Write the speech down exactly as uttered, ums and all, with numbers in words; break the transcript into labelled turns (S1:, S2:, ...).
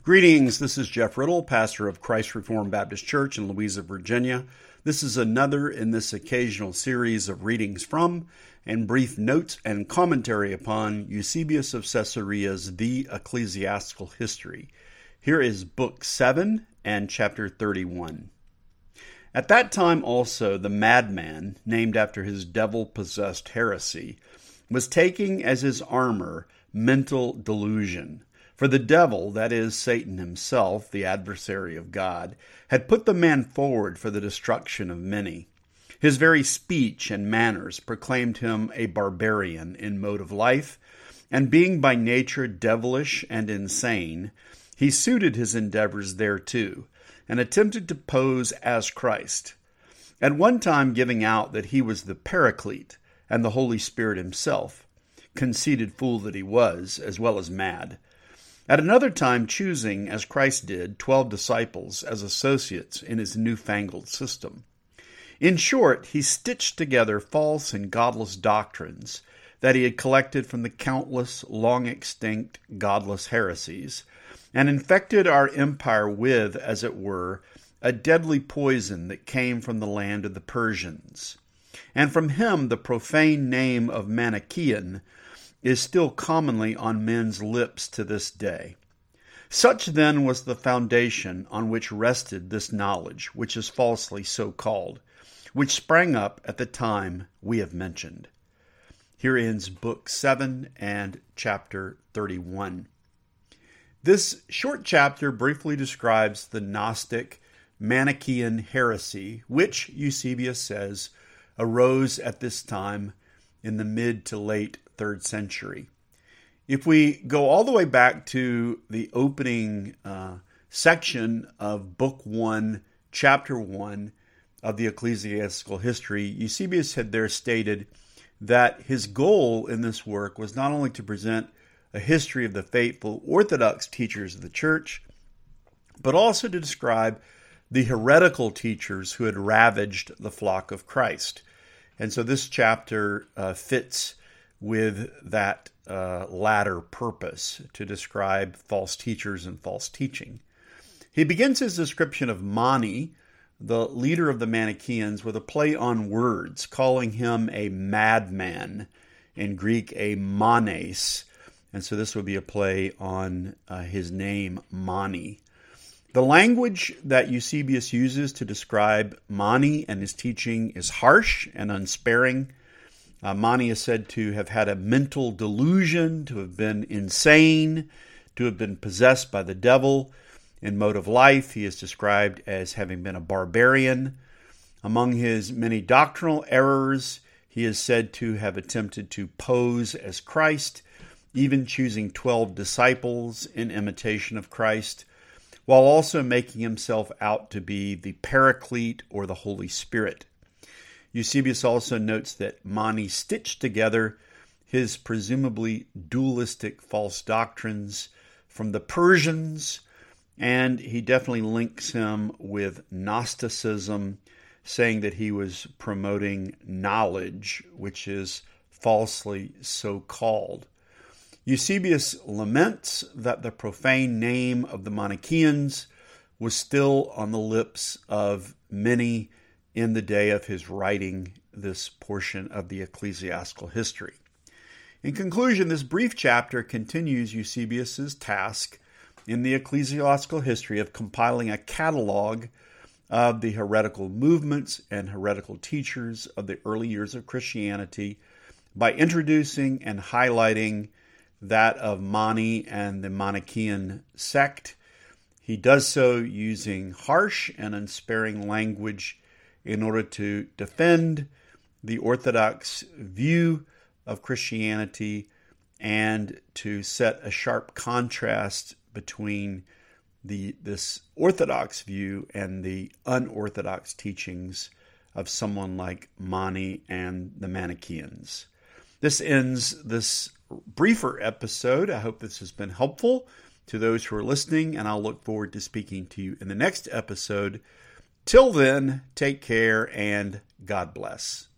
S1: Greetings, this is Jeff Riddle, pastor of Christ Reformed Baptist Church in Louisa, Virginia. This is another in this occasional series of readings from and brief notes and commentary upon Eusebius of Caesarea's The Ecclesiastical History. Here is Book seven and Chapter thirty-one. At that time also the madman, named after his devil-possessed heresy, was taking as his armor mental delusion. For the devil, that is, Satan himself, the adversary of God, had put the man forward for the destruction of many. His very speech and manners proclaimed him a barbarian in mode of life, and being by nature devilish and insane, he suited his endeavors thereto, and attempted to pose as Christ, at one time giving out that he was the Paraclete and the Holy Spirit himself, conceited fool that he was, as well as mad. At another time choosing, as Christ did, twelve disciples as associates in his newfangled system. In short, he stitched together false and godless doctrines that he had collected from the countless, long-extinct, godless heresies, and infected our empire with, as it were, a deadly poison that came from the land of the Persians. And from him the profane name of Manichaean is still commonly on men's lips to this day. Such then was the foundation on which rested this knowledge, which is falsely so called, which sprang up at the time we have mentioned. Here ends Book seven and Chapter thirty-one. This short chapter briefly describes the Gnostic Manichaean heresy, which, Eusebius says, arose at this time in the mid to late third century. If we go all the way back to the opening uh, section of Book one, Chapter one of the Ecclesiastical History, Eusebius had there stated that his goal in this work was not only to present a history of the faithful Orthodox teachers of the Church, but also to describe the heretical teachers who had ravaged the flock of Christ. And so this chapter uh, fits with that uh, latter purpose, to describe false teachers and false teaching. He begins his description of Mani, the leader of the Manichaeans, with a play on words, calling him a madman, in Greek a manes, and so this would be a play on uh, his name, Mani. The language that Eusebius uses to describe Mani and his teaching is harsh and unsparing. Uh, Mani is said to have had a mental delusion, to have been insane, to have been possessed by the devil. In mode of life, he is described as having been a barbarian. Among his many doctrinal errors, he is said to have attempted to pose as Christ, even choosing twelve disciples in imitation of Christ, while also making himself out to be the Paraclete or the Holy Spirit. Eusebius also notes that Mani stitched together his presumably dualistic false doctrines from the Persians, and he definitely links him with Gnosticism, saying that he was promoting knowledge, which is falsely so called. Eusebius laments that the profane name of the Manichaeans was still on the lips of many in the day of his writing this portion of the ecclesiastical history. In conclusion, this brief chapter continues Eusebius's task in the ecclesiastical history of compiling a catalog of the heretical movements and heretical teachers of the early years of Christianity by introducing and highlighting that of Mani and the Manichaean sect. He does so using harsh and unsparing language in order to defend the Orthodox view of Christianity and to set a sharp contrast between the this Orthodox view and the unorthodox teachings of someone like Mani and the Manichaeans. This ends this briefer episode. I hope this has been helpful to those who are listening, and I'll look forward to speaking to you in the next episode. Till then, take care and God bless.